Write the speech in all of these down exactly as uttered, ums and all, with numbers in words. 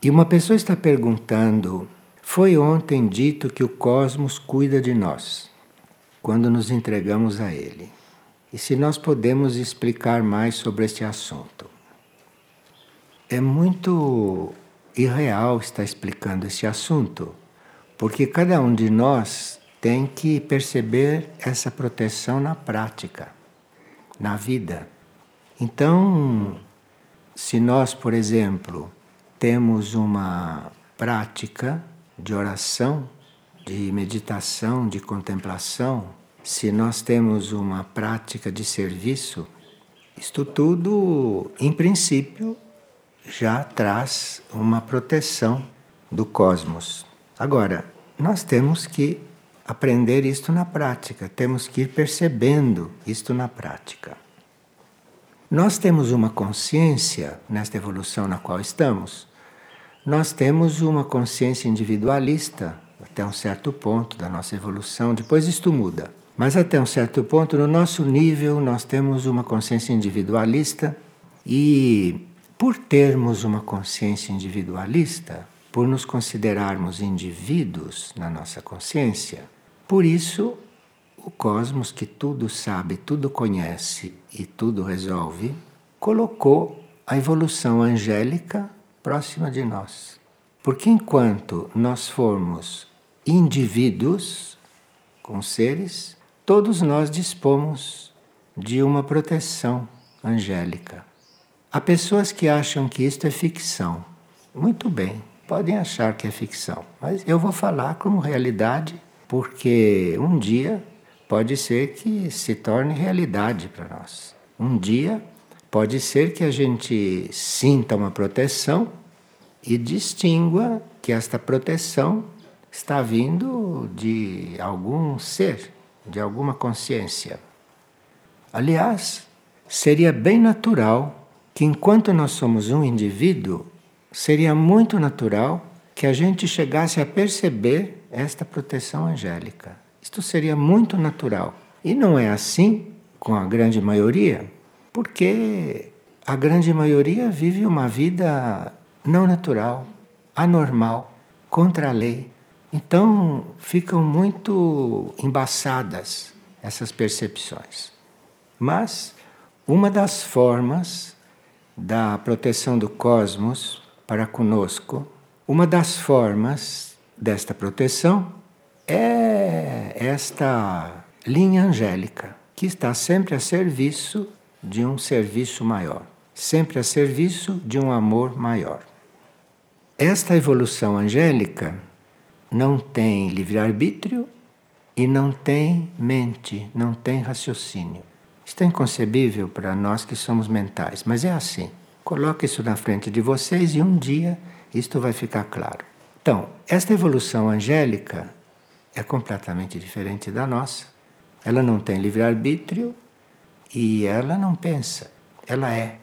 E uma pessoa está perguntando: foi ontem dito que o cosmos cuida de nós, quando nos entregamos a ele. E se nós podemos explicar mais sobre este assunto? É muito irreal estar explicando esse assunto, porque cada um de nós tem que perceber essa proteção na prática, na vida. Então, se nós, por exemplo, temos uma prática de oração, de meditação, de contemplação, se nós temos uma prática de serviço, isto tudo, em princípio, já traz uma proteção do cosmos. Agora, nós temos que aprender isto na prática, temos que ir percebendo isto na prática. Nós temos uma consciência, nesta evolução na qual estamos, nós temos uma consciência individualista até um certo ponto da nossa evolução, depois isto muda. Mas até um certo ponto, no nosso nível, nós temos uma consciência individualista e, por termos uma consciência individualista, por nos considerarmos indivíduos na nossa consciência, por isso o cosmos, que tudo sabe, tudo conhece e tudo resolve, colocou a evolução angélica próxima de nós. Porque enquanto nós formos indivíduos com seres, todos nós dispomos de uma proteção angélica. Há pessoas que acham que isto é ficção. Muito bem, podem achar que é ficção, mas eu vou falar como realidade, porque um dia pode ser que se torne realidade para nós. Um dia pode ser que a gente sinta uma proteção e distingua que esta proteção está vindo de algum ser, de alguma consciência. Aliás, seria bem natural que, enquanto nós somos um indivíduo, seria muito natural que a gente chegasse a perceber esta proteção angélica. Isto seria muito natural. E não é assim com a grande maioria, porque a grande maioria vive uma vida não natural, anormal, contra a lei. Então ficam muito embaçadas essas percepções. Mas uma das formas da proteção do cosmos para conosco, uma das formas desta proteção é esta linha angélica, que está sempre a serviço de um serviço maior, sempre a serviço de um amor maior. Esta evolução angélica não tem livre-arbítrio e não tem mente, não tem raciocínio. Isto é inconcebível para nós que somos mentais, mas é assim. Coloque isso na frente de vocês e um dia isto vai ficar claro. Então, esta evolução angélica é completamente diferente da nossa. Ela não tem livre-arbítrio e ela não pensa, ela é.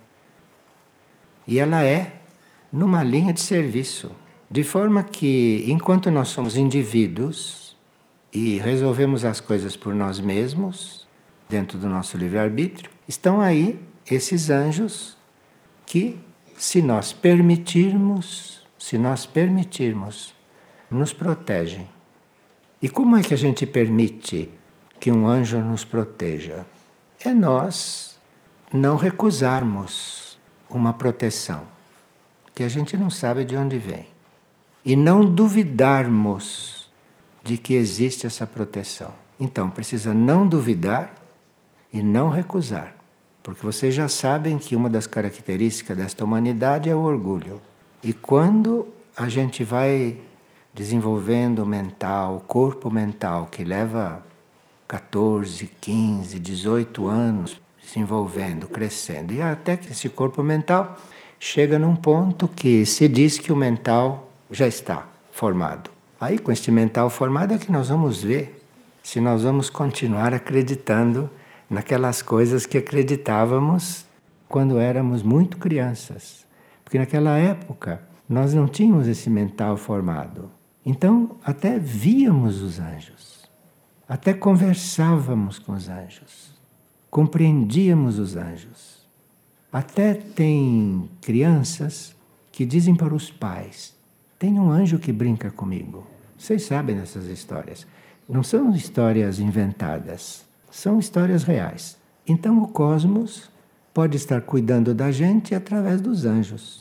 E ela é numa linha de serviço, de forma que, enquanto nós somos indivíduos e resolvemos as coisas por nós mesmos, dentro do nosso livre-arbítrio, estão aí esses anjos que, se nós permitirmos, se nós permitirmos, nos protegem. E como é que a gente permite que um anjo nos proteja? É nós não recusarmos uma proteção que a gente não sabe de onde vem. E não duvidarmos de que existe essa proteção. Então, precisa não duvidar e não recusar. Porque vocês já sabem que uma das características desta humanidade é o orgulho. E quando a gente vai desenvolvendo o mental, o corpo mental, que leva catorze, quinze, dezoito anos desenvolvendo, crescendo, e até que esse corpo mental chega num ponto que se diz que o mental já está formado. Aí, com este mental formado, é que nós vamos ver se nós vamos continuar acreditando naquelas coisas que acreditávamos quando éramos muito crianças. Porque naquela época nós não tínhamos esse mental formado. Então, até víamos os anjos, até conversávamos com os anjos, compreendíamos os anjos. Até tem crianças que dizem para os pais: tem um anjo que brinca comigo. Vocês sabem dessas histórias. Não são histórias inventadas, são histórias reais. Então o cosmos pode estar cuidando da gente através dos anjos.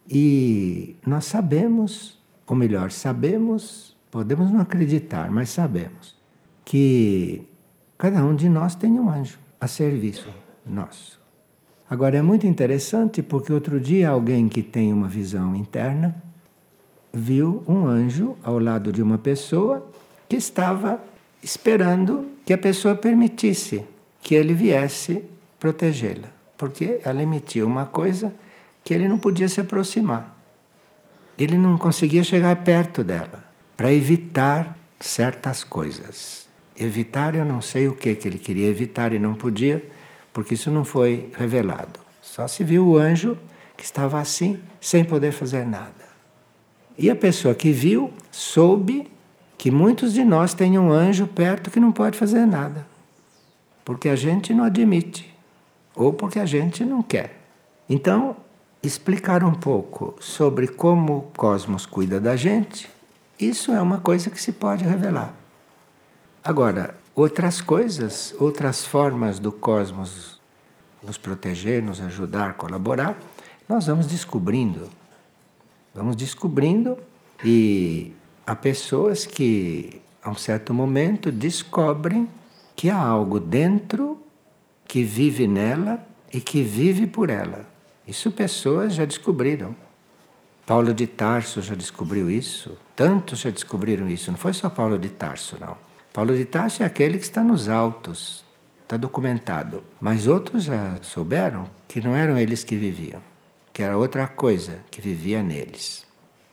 E nós sabemos, ou melhor, sabemos, podemos não acreditar, mas sabemos, que cada um de nós tem um anjo a serviço nosso. Agora é muito interessante porque outro dia alguém que tem uma visão interna viu um anjo ao lado de uma pessoa que estava esperando que a pessoa permitisse que ele viesse protegê-la, porque ela emitia uma coisa que ele não podia se aproximar. Ele não conseguia chegar perto dela para evitar certas coisas. Evitar, eu não sei o que que ele queria evitar e não podia, porque isso não foi revelado. Só se viu o anjo que estava assim, sem poder fazer nada. E a pessoa que viu soube que muitos de nós têm um anjo perto que não pode fazer nada, porque a gente não admite, ou porque a gente não quer. Então, explicar um pouco sobre como o cosmos cuida da gente, isso é uma coisa que se pode revelar. Agora, outras coisas, outras formas do cosmos nos proteger, nos ajudar, colaborar, nós vamos descobrindo. Vamos descobrindo e há pessoas que, a um certo momento, descobrem que há algo dentro que vive nela e que vive por ela. Isso pessoas já descobriram. Paulo de Tarso já descobriu isso. Tantos já descobriram isso. Não foi só Paulo de Tarso, não. Paulo de Tarso é aquele que está nos altos. Está documentado. Mas outros já souberam que não eram eles que viviam. Que era outra coisa que vivia neles.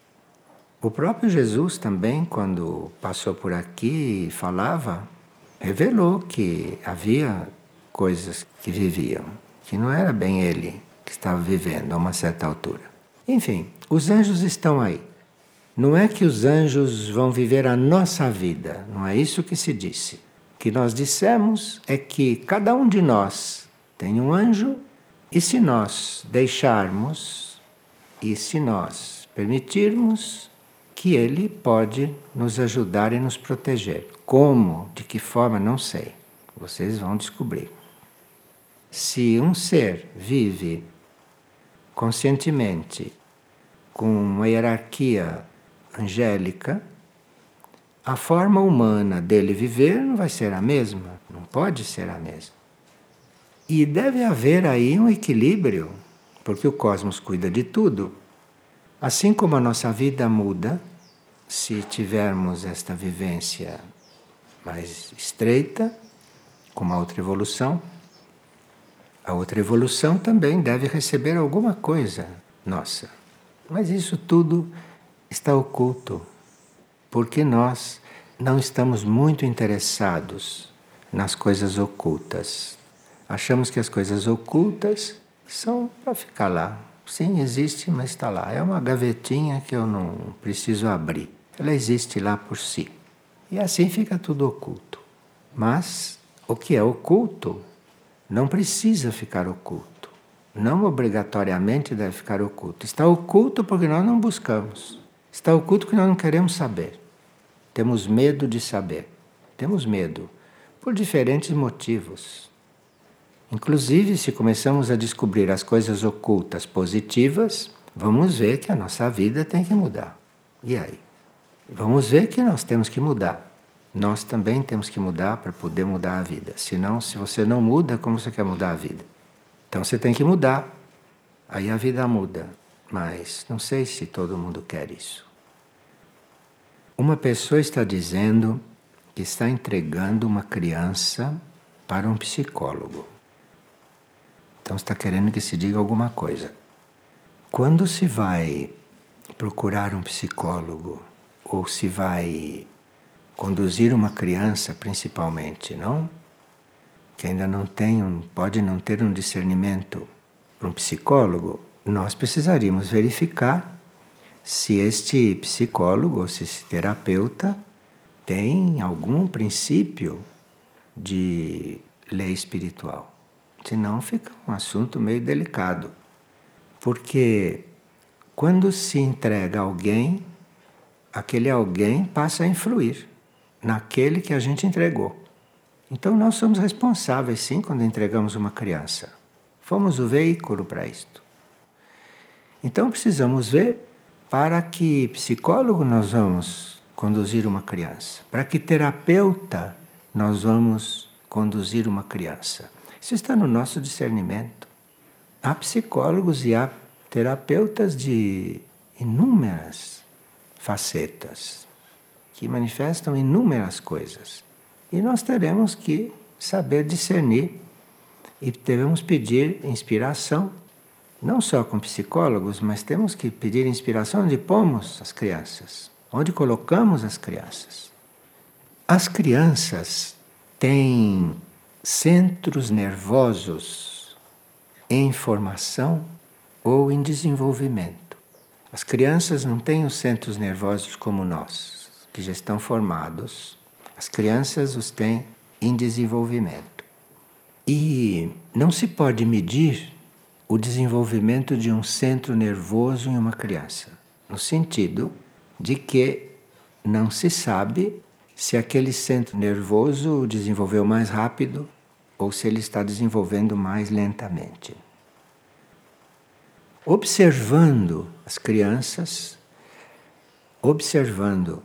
O próprio Jesus também, quando passou por aqui e falava, revelou que havia coisas que viviam, que não era bem ele que estava vivendo a uma certa altura. Enfim, os anjos estão aí. Não é que os anjos vão viver a nossa vida, não é isso que se disse. O que nós dissemos é que cada um de nós tem um anjo e se nós deixarmos e se nós permitirmos que ele pode nos ajudar e nos proteger. Como, de que forma, não sei. Vocês vão descobrir. Se um ser vive conscientemente com uma hierarquia angélica, a forma humana dele viver não vai ser a mesma, não pode ser a mesma. E deve haver aí um equilíbrio, porque o cosmos cuida de tudo. Assim como a nossa vida muda, se tivermos esta vivência mais estreita, com uma outra evolução, a outra evolução também deve receber alguma coisa nossa. Mas isso tudo está oculto, porque nós não estamos muito interessados nas coisas ocultas. Achamos que as coisas ocultas são para ficar lá. Sim, existe, mas está lá. É uma gavetinha que eu não preciso abrir. Ela existe lá por si. E assim fica tudo oculto. Mas o que é oculto não precisa ficar oculto. Não obrigatoriamente deve ficar oculto. Está oculto porque nós não buscamos. Está oculto porque nós não queremos saber. Temos medo de saber. Temos medo por diferentes motivos. Inclusive, se começamos a descobrir as coisas ocultas positivas, vamos ver que a nossa vida tem que mudar. E aí? Vamos ver que nós temos que mudar. Nós também temos que mudar para poder mudar a vida. Senão, se você não muda, como você quer mudar a vida? Então você tem que mudar. Aí a vida muda. Mas não sei se todo mundo quer isso. Uma pessoa está dizendo que está entregando uma criança para um psicólogo. Então está querendo que se diga alguma coisa. Quando se vai procurar um psicólogo, ou se vai conduzir uma criança principalmente, não? Que ainda não tem um, pode não ter um discernimento para um psicólogo, nós precisaríamos verificar se este psicólogo, ou se esse terapeuta tem algum princípio de lei espiritual. Senão fica um assunto meio delicado. Porque Quando se entrega a alguém, aquele alguém passa a influir naquele que a gente entregou. Então nós somos responsáveis, sim, quando entregamos uma criança. Fomos o veículo para isto. Então precisamos ver para que psicólogo nós vamos conduzir uma criança, para que terapeuta nós vamos conduzir uma criança. Isso está no nosso discernimento. Há psicólogos e há terapeutas de inúmeras facetas, que manifestam inúmeras coisas. E nós teremos que saber discernir e devemos pedir inspiração, não só com psicólogos, mas temos que pedir inspiração onde pomos as crianças, onde colocamos as crianças. As crianças têm centros nervosos em formação ou em desenvolvimento. As crianças não têm os centros nervosos como nós, que já estão formados. As crianças os têm em desenvolvimento. E não se pode medir o desenvolvimento de um centro nervoso em uma criança, no sentido de que não se sabe se aquele centro nervoso desenvolveu mais rápido ou se ele está desenvolvendo mais lentamente. Observando as crianças, observando,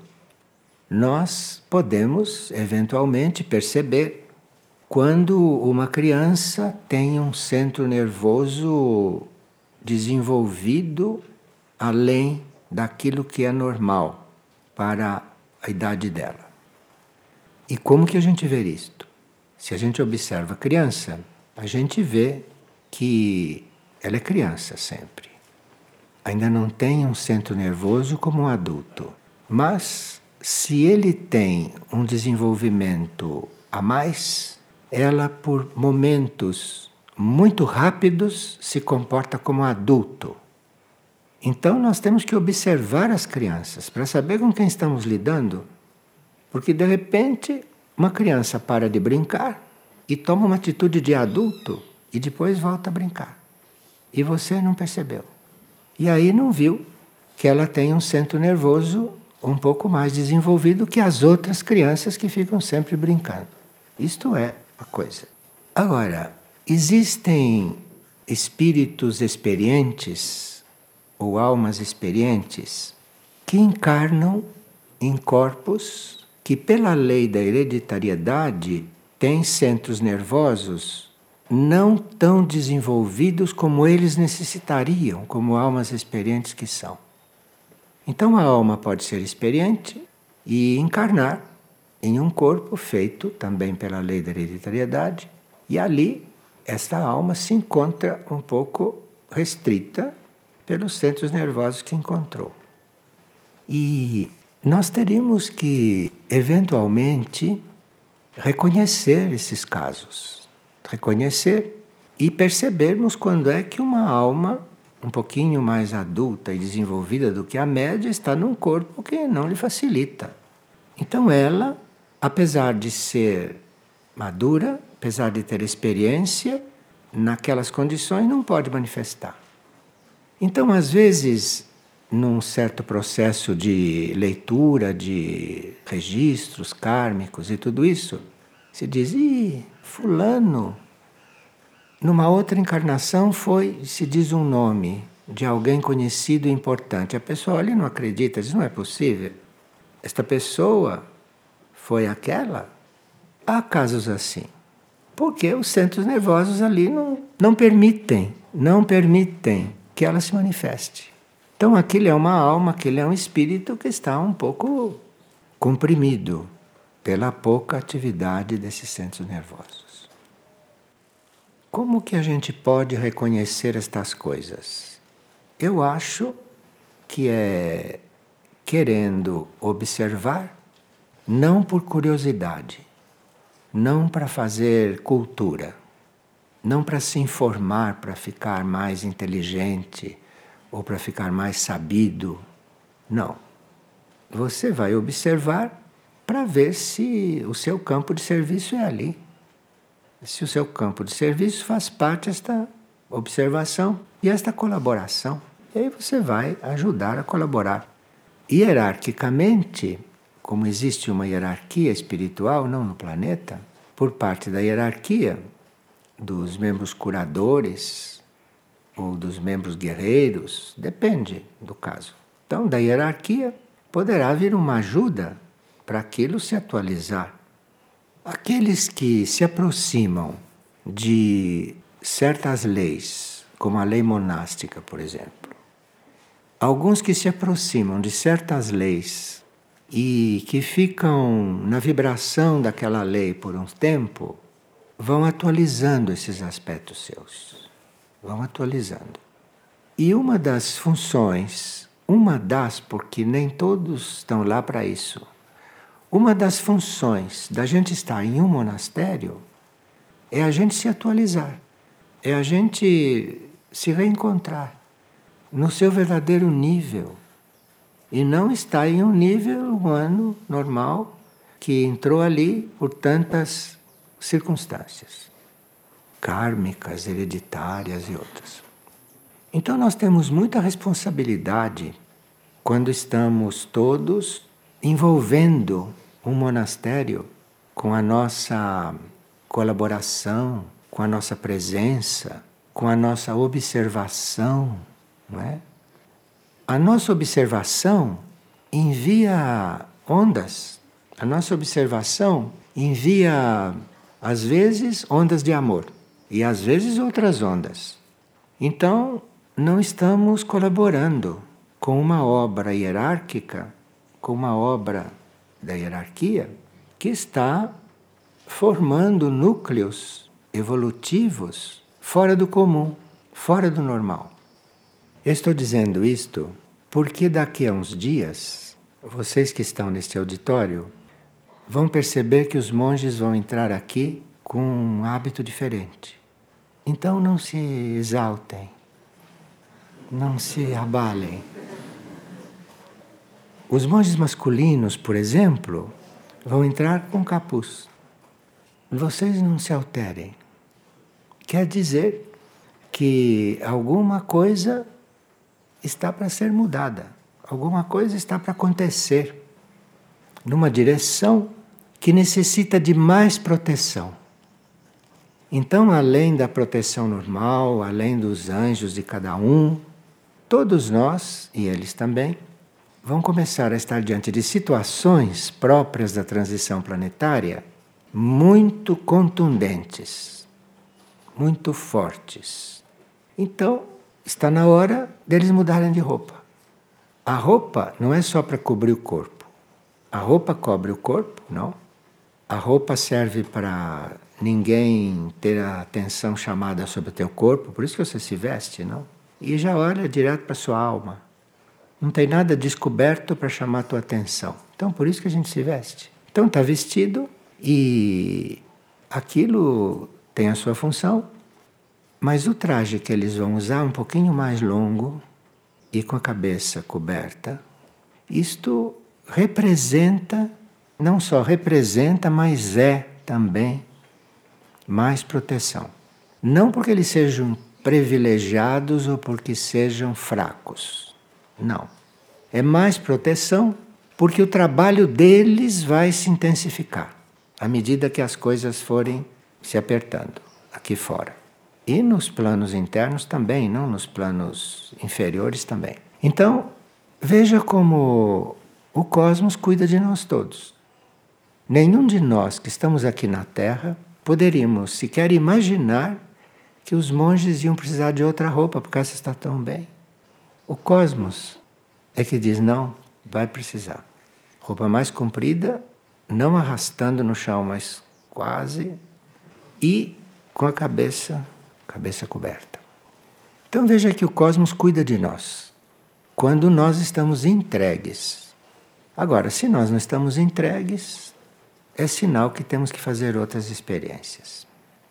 nós podemos eventualmente perceber quando uma criança tem um centro nervoso desenvolvido além daquilo que é normal para a idade dela. E como que a gente vê isto? Se a gente observa a criança, a gente vê que ela é criança sempre. Ainda não tem um centro nervoso como um adulto. Mas, se ele tem um desenvolvimento a mais, ela, por momentos muito rápidos, se comporta como adulto. Então, nós temos que observar as crianças para saber com quem estamos lidando. Porque, de repente, uma criança para de brincar e toma uma atitude de adulto e depois volta a brincar. E você não percebeu. E aí não viu que ela tem um centro nervoso um pouco mais desenvolvido que as outras crianças que ficam sempre brincando. Isto é a coisa. Agora, existem espíritos experientes ou almas experientes que encarnam em corpos que, pela lei da hereditariedade, têm centros nervosos não tão desenvolvidos como eles necessitariam, como almas experientes que são. Então a alma pode ser experiente e encarnar em um corpo feito também pela lei da hereditariedade, e ali esta alma se encontra um pouco restrita pelos centros nervosos que encontrou. E nós teríamos que, eventualmente, reconhecer esses casos. Reconhecer e percebermos quando é que uma alma um pouquinho mais adulta e desenvolvida do que a média está num corpo que não lhe facilita. Então ela, apesar de ser madura, apesar de ter experiência, naquelas condições não pode manifestar. Então, às vezes, num certo processo de leitura de registros kármicos e tudo isso, se diz, ih, fulano, numa outra encarnação foi, se diz um nome de alguém conhecido e importante. A pessoa olha e não acredita, diz, não é possível. Esta pessoa foi aquela? Há casos assim. Porque os centros nervosos ali não, não permitem, não permitem que ela se manifeste. Então aquilo é uma alma, aquilo é um espírito que está um pouco comprimido pela pouca atividade desses centros nervosos. Como que a gente pode reconhecer estas coisas? Eu acho que é querendo observar, não por curiosidade, não para fazer cultura, não para se informar, para ficar mais inteligente ou para ficar mais sabido. Não. Você vai observar para ver se o seu campo de serviço é ali. Se o seu campo de serviço faz parte desta observação e esta colaboração. E aí você vai ajudar a colaborar. Hierarquicamente, como existe uma hierarquia espiritual, não no planeta, por parte da hierarquia dos membros curadores ou dos membros guerreiros, depende do caso. Então, da hierarquia poderá vir uma ajuda para aquilo se atualizar. Aqueles que se aproximam de certas leis, como a lei monástica, por exemplo, alguns que se aproximam de certas leis e que ficam na vibração daquela lei por um tempo, vão atualizando esses aspectos seus. Vão atualizando. E uma das funções, uma das, porque nem todos estão lá para isso, uma das funções da gente estar em um monastério é a gente se atualizar, é a gente se reencontrar no seu verdadeiro nível. E não está em um nível humano normal que entrou ali por tantas circunstâncias kármicas, hereditárias e outras. Então nós temos muita responsabilidade quando estamos todos envolvendo um monastério com a nossa colaboração, com a nossa presença, com a nossa observação, não é? A nossa observação envia ondas. A nossa observação envia, às vezes, ondas de amor e, às vezes, outras ondas. Então, não estamos colaborando com uma obra hierárquica, com uma obra da hierarquia, que está formando núcleos evolutivos fora do comum, fora do normal. Eu estou dizendo isto porque daqui a uns dias, vocês que estão neste auditório vão perceber que os monges vão entrar aqui com um hábito diferente. Então não se exaltem, não se abalem. Os monges masculinos, por exemplo, vão entrar com capuz. Vocês não se alterem. Quer dizer que alguma coisa está para ser mudada. Alguma coisa está para acontecer numa direção que necessita de mais proteção. Então, além da proteção normal, além dos anjos de cada um, todos nós, e eles também, vão começar a estar diante de situações próprias da transição planetária muito contundentes, muito fortes. Então, está na hora deles mudarem de roupa. A roupa não é só para cobrir o corpo. A roupa cobre o corpo, não. A roupa serve para ninguém ter a atenção chamada sobre o teu corpo, por isso que você se veste, não? E já olha direto para a sua alma. Não tem nada descoberto para chamar a tua atenção. Então, por isso que a gente se veste. Então, está vestido e aquilo tem a sua função. Mas o traje que eles vão usar, um pouquinho mais longo e com a cabeça coberta, isto representa, não só representa, mas é também mais proteção. Não porque eles sejam privilegiados ou porque sejam fracos. Não. É mais proteção porque o trabalho deles vai se intensificar à medida que as coisas forem se apertando aqui fora. E nos planos internos também, não nos planos inferiores também. Então, veja como o cosmos cuida de nós todos. Nenhum de nós que estamos aqui na Terra poderíamos sequer imaginar que os monges iam precisar de outra roupa, porque essa está tão bem. O cosmos é que diz, não, vai precisar. Roupa mais comprida, não arrastando no chão, mas quase, e com a cabeça cabeça coberta. Então veja que o cosmos cuida de nós quando nós estamos entregues. Agora, se nós não estamos entregues, é sinal que temos que fazer outras experiências.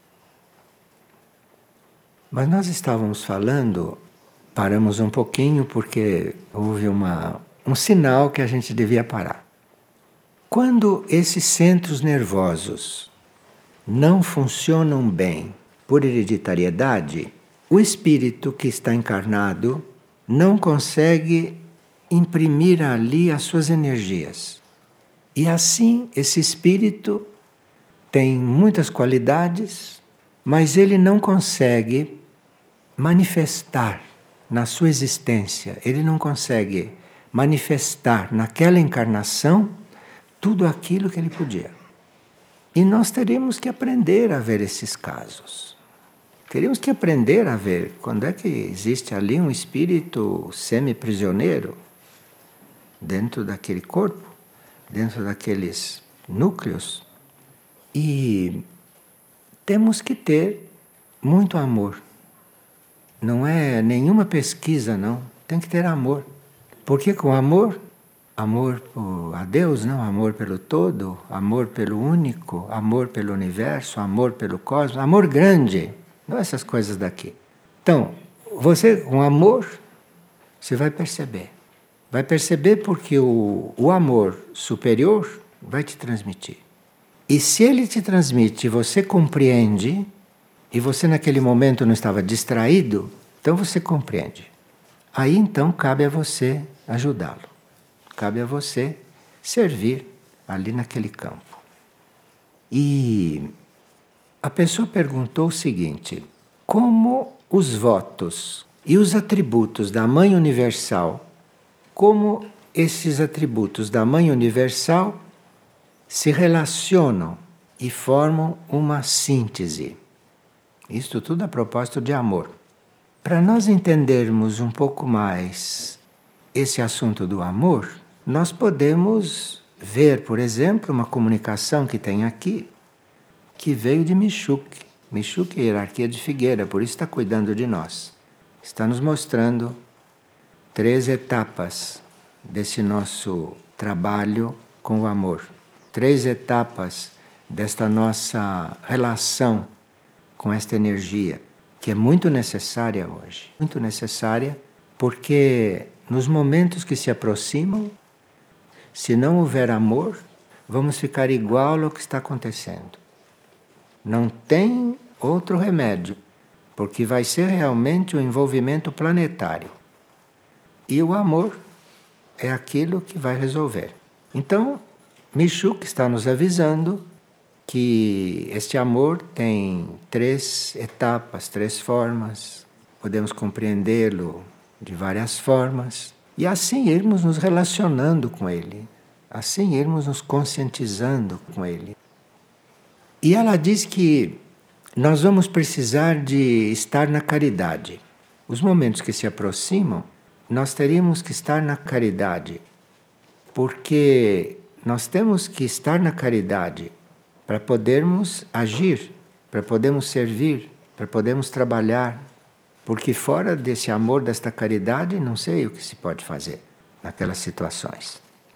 Mas nós estávamos falando, paramos um pouquinho porque houve uma, um sinal que a gente devia parar. Quando esses centros nervosos não funcionam bem por hereditariedade, o espírito que está encarnado não consegue imprimir ali as suas energias. E assim, esse espírito tem muitas qualidades, mas ele não consegue manifestar na sua existência, ele não consegue manifestar naquela encarnação tudo aquilo que ele podia. E nós teríamos que aprender a ver esses casos. Teríamos que aprender a ver quando é que existe ali um espírito semi-prisioneiro dentro daquele corpo, dentro daqueles núcleos. E temos que ter muito amor. Não é nenhuma pesquisa, não. Tem que ter amor. Porque com amor, amor a Deus, não, amor pelo todo, amor pelo único, amor pelo universo, amor pelo cosmos, amor grande, não essas coisas daqui. Então, você com amor, você vai perceber. Vai perceber porque o, o amor superior vai te transmitir. E se ele te transmite e você compreende, e você naquele momento não estava distraído, então você compreende. Aí então cabe a você ajudá-lo. Cabe a você servir ali naquele campo. E a pessoa perguntou o seguinte: como os votos e os atributos da Mãe Universal, como esses atributos da Mãe Universal se relacionam e formam uma síntese? Isto tudo a propósito de amor. Para nós entendermos um pouco mais esse assunto do amor, nós podemos ver, por exemplo, uma comunicação que tem aqui, que veio de Michuk. Michuk é a hierarquia de Figueira, por isso está cuidando de nós. Está nos mostrando três etapas desse nosso trabalho com o amor. Três etapas desta nossa relação com esta energia, que é muito necessária hoje. Muito necessária, porque nos momentos que se aproximam, se não houver amor, vamos ficar igual ao que está acontecendo. Não tem outro remédio, porque vai ser realmente um envolvimento planetário. E o amor é aquilo que vai resolver. Então, Michuk está nos avisando que este amor tem três etapas, três formas. Podemos compreendê-lo de várias formas. E assim irmos nos relacionando com ele. Assim irmos nos conscientizando com ele. E ela diz que nós vamos precisar de estar na caridade. Os momentos que se aproximam, nós teríamos que estar na caridade. Porque nós temos que estar na caridade para podermos agir, para podermos servir, para podermos trabalhar. Porque fora desse amor, desta caridade, não sei o que se pode fazer naquelas situações.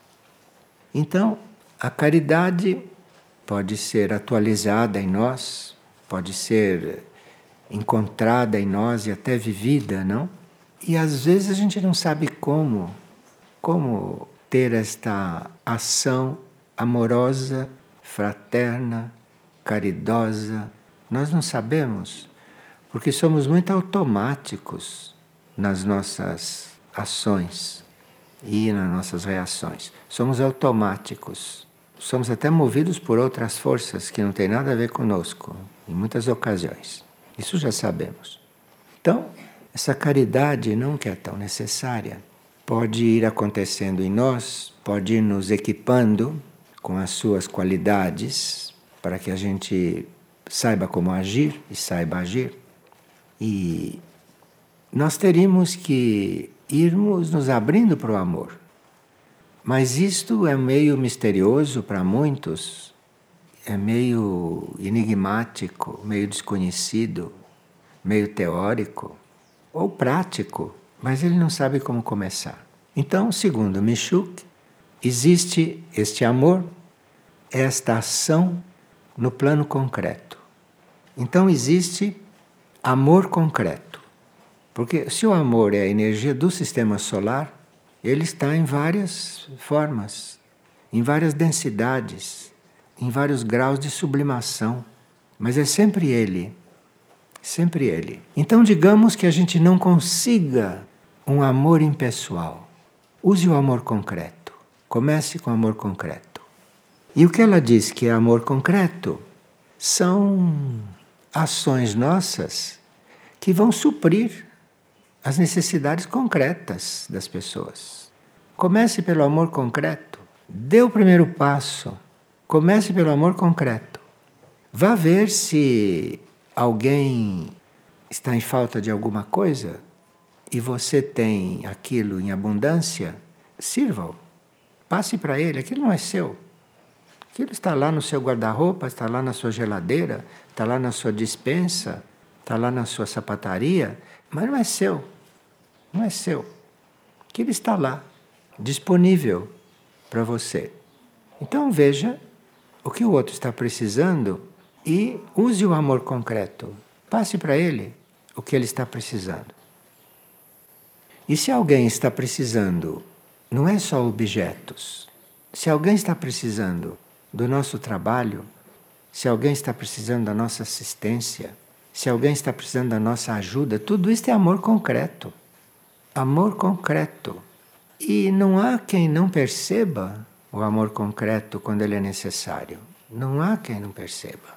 Então, a caridade pode ser atualizada em nós, pode ser encontrada em nós e até vivida, não? E às vezes a gente não sabe como, como ter esta ação amorosa, fraterna, caridosa. Nós não sabemos, porque somos muito automáticos nas nossas ações e nas nossas reações. Somos automáticos. Somos até movidos por outras forças que não têm nada a ver conosco, em muitas ocasiões. Isso já sabemos. Então, essa caridade não que é tão necessária, pode ir acontecendo em nós, pode ir nos equipando com as suas qualidades, para que a gente saiba como agir e saiba agir. E nós teríamos que irmos nos abrindo para o amor. Mas isto é meio misterioso para muitos, é meio enigmático, meio desconhecido, meio teórico ou prático, mas ele não sabe como começar. Então, segundo Michuk, existe este amor, esta ação no plano concreto. Então existe amor concreto. Porque se o amor é a energia do sistema solar, ele está em várias formas, em várias densidades, em vários graus de sublimação. Mas é sempre ele, sempre ele. Então digamos que a gente não consiga um amor impessoal. Use o amor concreto. Comece com amor concreto. E o que ela diz que é amor concreto são ações nossas que vão suprir as necessidades concretas das pessoas. Comece pelo amor concreto. Dê o primeiro passo. Comece pelo amor concreto. Vá ver se alguém está em falta de alguma coisa e você tem aquilo em abundância, sirva-o. Passe para ele, aquilo não é seu. Aquilo está lá no seu guarda-roupa, está lá na sua geladeira, está lá na sua despensa, está lá na sua sapataria, mas não é seu. Não é seu. Aquilo está lá, disponível para você. Então veja o que o outro está precisando e use o amor concreto. Passe para ele o que ele está precisando. E se alguém está precisando, não é só objetos. Se alguém está precisando do nosso trabalho, se alguém está precisando da nossa assistência, se alguém está precisando da nossa ajuda, tudo isso é amor concreto. Amor concreto. E não há quem não perceba o amor concreto quando ele é necessário. Não há quem não perceba.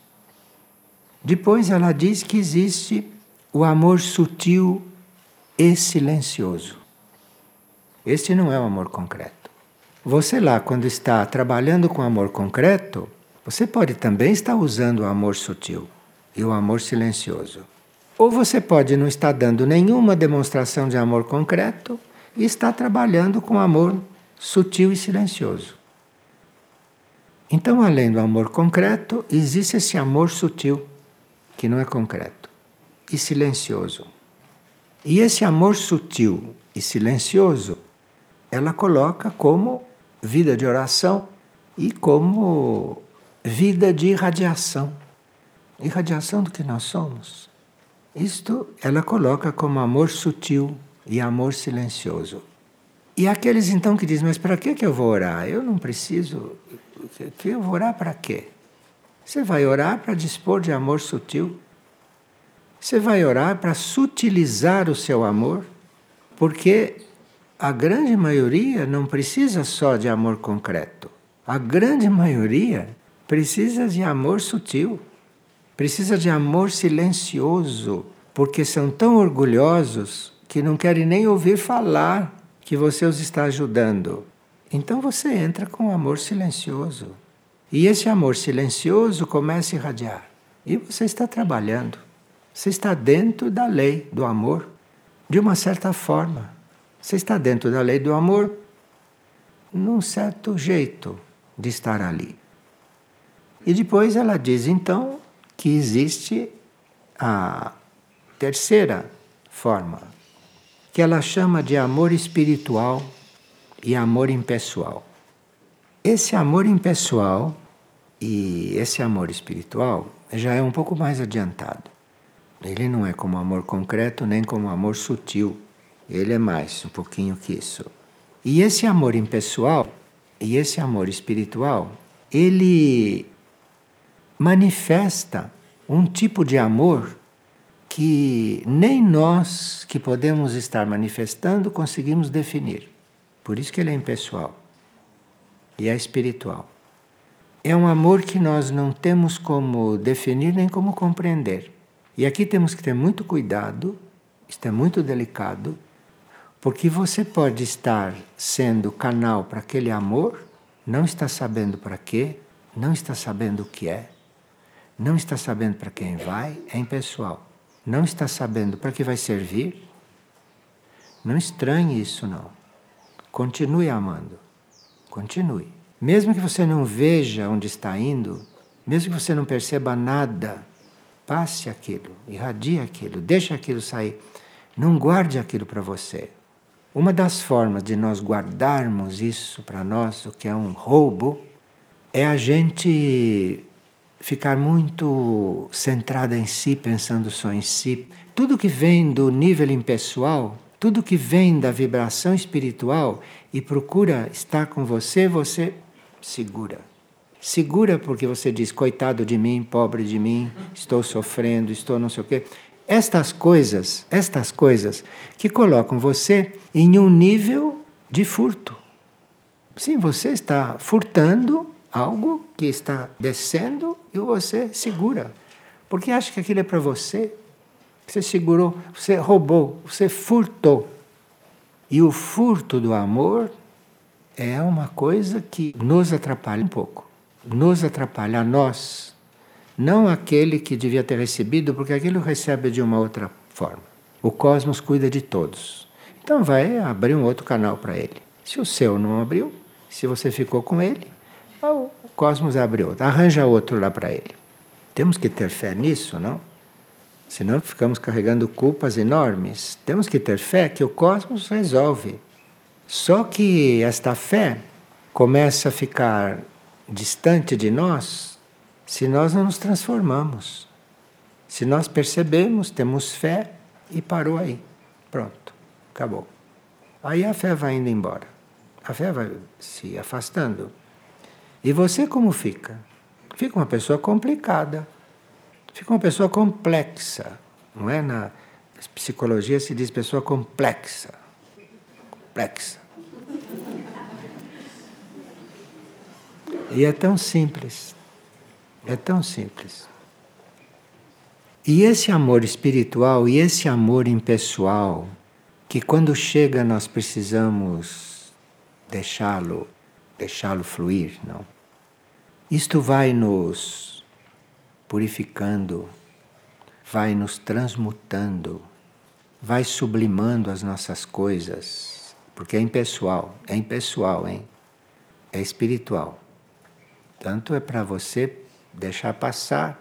Depois ela diz que existe o amor sutil e silencioso. Este não é o amor concreto. Você lá, quando está trabalhando com amor concreto, você pode também estar usando o amor sutil e o amor silencioso. Ou você pode não estar dando nenhuma demonstração de amor concreto e estar trabalhando com amor sutil e silencioso. Então, além do amor concreto, existe esse amor sutil, que não é concreto, e silencioso. E esse amor sutil e silencioso, ela coloca como vida de oração e como vida de irradiação. Irradiação do que nós somos. Isto ela coloca como amor sutil e amor silencioso. E aqueles então que dizem, mas para que que eu vou orar? Eu não preciso. Que eu vou orar para quê? Você vai orar para dispor de amor sutil. Você vai orar para sutilizar o seu amor, porque a grande maioria não precisa só de amor concreto. A grande maioria precisa de amor sutil. Precisa de amor silencioso, porque são tão orgulhosos que não querem nem ouvir falar que você os está ajudando. Então você entra com amor silencioso. E esse amor silencioso começa a irradiar. E você está trabalhando. Você está dentro da lei do amor, de uma certa forma. Você está dentro da lei do amor, num certo jeito de estar ali. E depois ela diz então que existe a terceira forma, que ela chama de amor espiritual e amor impessoal. Esse amor impessoal e esse amor espiritual já é um pouco mais adiantado. Ele não é como amor concreto nem como amor sutil. Ele é mais, um pouquinho que isso. E esse amor impessoal e esse amor espiritual, ele manifesta um tipo de amor que nem nós que podemos estar manifestando conseguimos definir. Por isso que ele é impessoal e é espiritual. É um amor que nós não temos como definir nem como compreender. E aqui temos que ter muito cuidado, isto é muito delicado, porque você pode estar sendo canal para aquele amor, não está sabendo para quê, não está sabendo o que é, não está sabendo para quem vai, é impessoal. Não está sabendo para que vai servir. Não estranhe isso, não. Continue amando. Continue. Mesmo que você não veja onde está indo, mesmo que você não perceba nada, passe aquilo, irradie aquilo, deixe aquilo sair. Não guarde aquilo para você. Uma das formas de nós guardarmos isso para nós, o que é um roubo, é a gente ficar muito centrada em si, pensando só em si. Tudo que vem do nível impessoal, tudo que vem da vibração espiritual e procura estar com você, você segura. Segura porque você diz, coitado de mim, pobre de mim, estou sofrendo, estou não sei o quê. Estas coisas, estas coisas que colocam você em um nível de furto. Sim, você está furtando algo que está descendo e você segura. Porque acha que aquilo é para você. Você segurou, você roubou, você furtou. E o furto do amor é uma coisa que nos atrapalha um pouco. Nos atrapalha a nós. Não aquele que devia ter recebido, porque aquilo recebe de uma outra forma. O cosmos cuida de todos. Então vai abrir um outro canal para ele. Se o seu não abriu, se você ficou com ele, o cosmos abre outro. Arranja outro lá para ele. Temos que ter fé nisso, não? Senão ficamos carregando culpas enormes. Temos que ter fé que o cosmos resolve. Só que esta fé começa a ficar distante de nós se nós não nos transformamos. Se nós percebemos, temos fé e parou aí. Pronto, acabou. Aí a fé vai indo embora. A fé vai se afastando. E você como fica? Fica uma pessoa complicada. Fica uma pessoa complexa. Não é? Na psicologia se diz pessoa complexa. Complexa. E é tão simples. É tão simples. E esse amor espiritual e esse amor impessoal, que quando chega nós precisamos deixá-lo, deixá-lo fluir, não? Isto vai nos purificando, vai nos transmutando, vai sublimando as nossas coisas, porque é impessoal, é impessoal, hein? É espiritual. Tanto é para você deixar passar,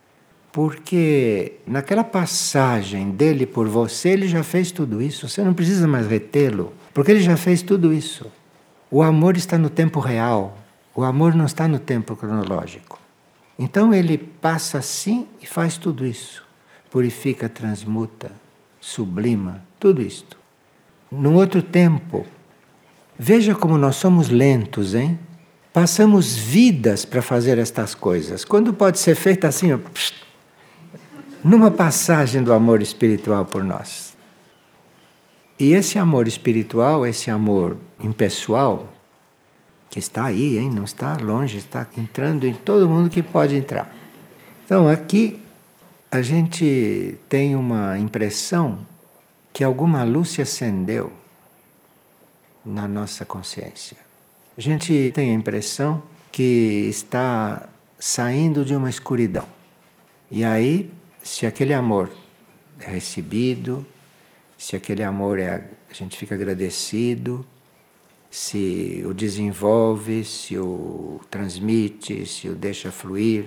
porque naquela passagem dele por você, ele já fez tudo isso, você não precisa mais retê-lo, porque ele já fez tudo isso. O amor está no tempo real, o amor não está no tempo cronológico. Então ele passa assim e faz tudo isso. Purifica, transmuta, sublima, tudo isto. Num outro tempo, veja como nós somos lentos, hein? Passamos vidas para fazer estas coisas. Quando pode ser feito assim, ó, psh, numa passagem do amor espiritual por nós. E esse amor espiritual, esse amor impessoal, que está aí, hein? Não está longe, está entrando em todo mundo que pode entrar. Então aqui a gente tem uma impressão que alguma luz se acendeu na nossa consciência. A gente tem a impressão que está saindo de uma escuridão. E aí, se aquele amor é recebido, se aquele amor é, a gente fica agradecido, se o desenvolve, se o transmite, se o deixa fluir,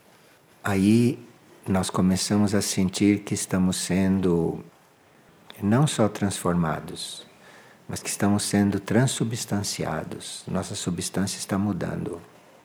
aí nós começamos a sentir que estamos sendo não só transformados, mas que estamos sendo transubstanciados. Nossa substância está mudando.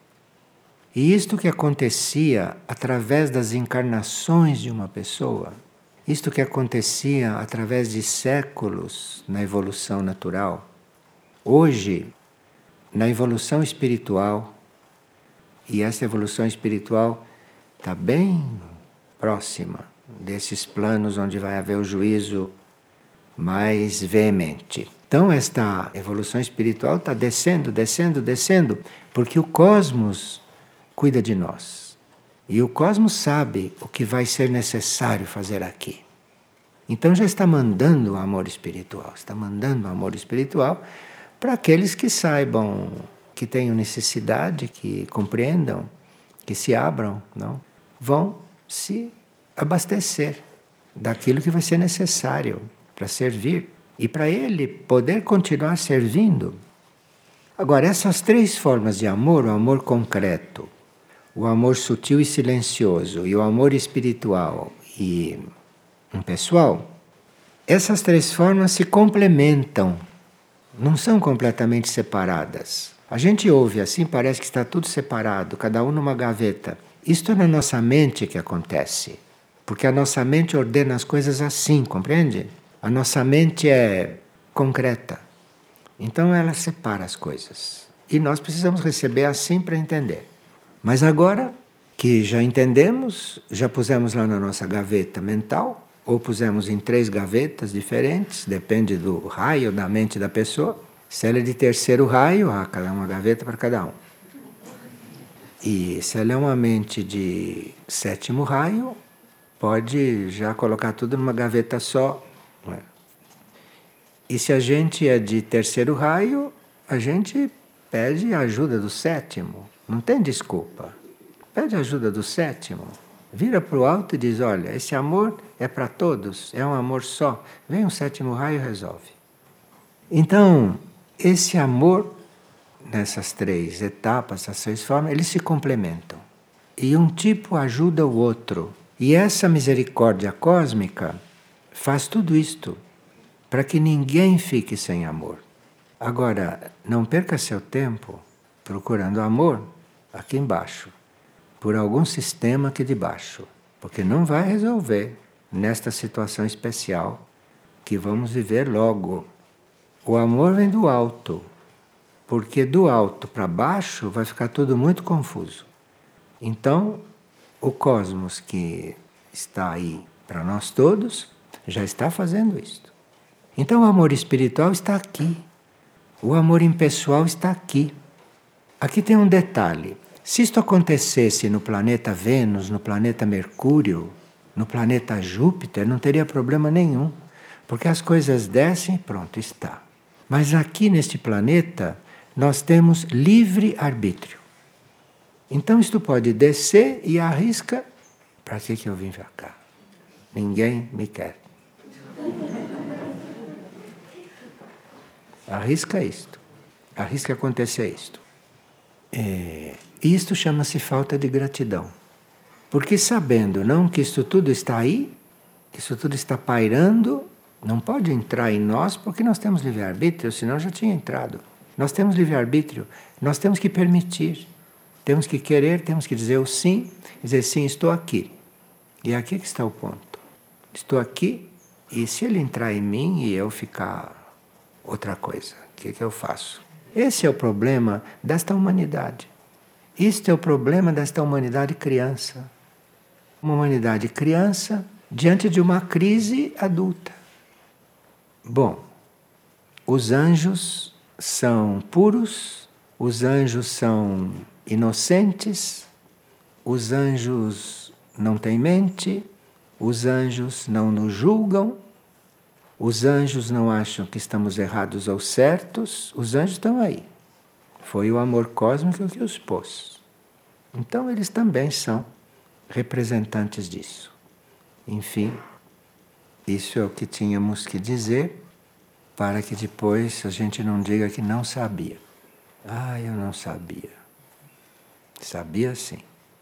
E isto que acontecia através das encarnações de uma pessoa, isto que acontecia através de séculos na evolução natural, hoje, na evolução espiritual, e essa evolução espiritual está bem próxima desses planos onde vai haver o juízo mais veemente. Então esta evolução espiritual está descendo, descendo, descendo, porque o cosmos cuida de nós. E o cosmos sabe o que vai ser necessário fazer aqui. Então já está mandando o amor espiritual, está mandando o amor espiritual para aqueles que saibam, que tenham necessidade, que compreendam, que se abram, não? Vão se abastecer daquilo que vai ser necessário para servir e para ele poder continuar servindo. Agora, essas três formas de amor, o amor concreto, o amor sutil e silencioso e o amor espiritual e impessoal, essas três formas se complementam, não são completamente separadas. A gente ouve assim, parece que está tudo separado, cada um numa gaveta. Isto é na nossa mente que acontece, porque a nossa mente ordena as coisas assim, compreende? A nossa mente é concreta, então ela separa as coisas. E nós precisamos receber assim para entender. Mas agora que já entendemos, já pusemos lá na nossa gaveta mental, ou pusemos em três gavetas diferentes, depende do raio da mente da pessoa. Se ela é de terceiro raio, há uma gaveta para cada um. E se ela é uma mente de sétimo raio, pode já colocar tudo numa gaveta só. Não é? E se a gente é de terceiro raio, a gente pede a ajuda do sétimo. Não tem desculpa. Pede ajuda do sétimo. Vira para o alto e diz, olha, esse amor é para todos, é um amor só. Vem um sétimo raio e resolve. Então, esse amor, nessas três etapas, essas três formas, eles se complementam. E um tipo ajuda o outro. E essa misericórdia cósmica faz tudo isto, para que ninguém fique sem amor. Agora, não perca seu tempo procurando amor aqui embaixo, por algum sistema aqui de baixo, porque não vai resolver nesta situação especial que vamos viver logo. O amor vem do alto, porque do alto para baixo vai ficar tudo muito confuso. Então, o cosmos que está aí para nós todos já está fazendo isto. Então, o amor espiritual está aqui. O amor impessoal está aqui. Aqui tem um detalhe. Se isto acontecesse no planeta Vênus, no planeta Mercúrio, no planeta Júpiter, não teria problema nenhum. Porque as coisas descem e pronto, está. Mas aqui neste planeta, nós temos livre arbítrio. Então isto pode descer e arrisca. Para que que eu vim para cá? Ninguém me quer. Arrisca isto. Arrisca acontecer isto. É, isto chama-se falta de gratidão. Porque sabendo não que isto tudo está aí, que isso tudo está pairando, não pode entrar em nós porque nós temos livre-arbítrio, senão já tinha entrado. Nós temos livre-arbítrio, nós temos que permitir. Temos que querer, temos que dizer o sim, dizer sim, estou aqui. E é aqui que está o ponto. Estou aqui, e se ele entrar em mim e eu ficar outra coisa, o que, que eu faço? Esse é o problema desta humanidade. Este é o problema desta humanidade criança. Uma humanidade criança diante de uma crise adulta. Bom, os anjos são puros, os anjos são inocentes, os anjos não têm mente, os anjos não nos julgam, os anjos não acham que estamos errados ou certos, os anjos estão aí. Foi o amor cósmico que os pôs. Então eles também são representantes disso. Enfim, isso é o que tínhamos que dizer para que depois a gente não diga que não sabia. Ah, eu não sabia. Sabia sim.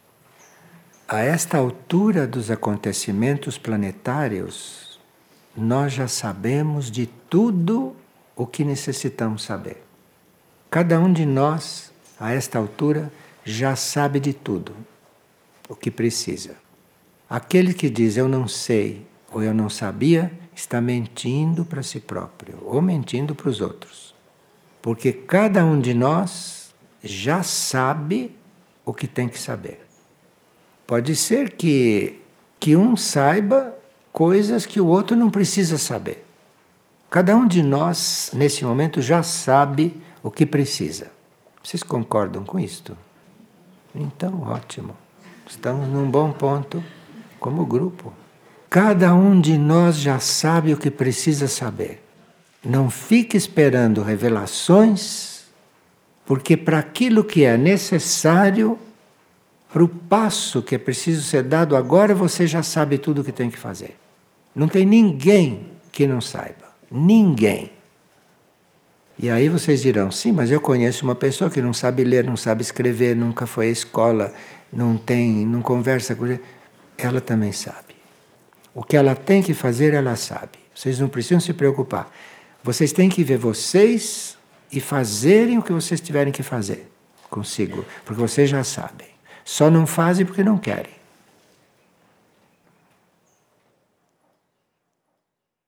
A esta altura dos acontecimentos planetários, nós já sabemos de tudo o que necessitamos saber. Cada um de nós, a esta altura, já sabe de tudo o que precisa. Aquele que diz eu não sei ou eu não sabia, está mentindo para si próprio ou mentindo para os outros. Porque cada um de nós já sabe o que tem que saber. Pode ser que, que um saiba coisas que o outro não precisa saber. Cada um de nós, nesse momento, já sabe o que precisa. Vocês concordam com isto? Então, ótimo. Estamos num bom ponto como grupo. Cada um de nós já sabe o que precisa saber. Não fique esperando revelações, porque para aquilo que é necessário, para o passo que é preciso ser dado agora, você já sabe tudo o que tem que fazer. Não tem ninguém que não saiba. Ninguém. E aí vocês dirão, sim, mas eu conheço uma pessoa que não sabe ler, não sabe escrever, nunca foi à escola, não tem, não conversa com ele. Ela também sabe. O que ela tem que fazer, ela sabe. Vocês não precisam se preocupar. Vocês têm que ver vocês e fazerem o que vocês tiverem que fazer consigo, porque vocês já sabem. Só não fazem porque não querem.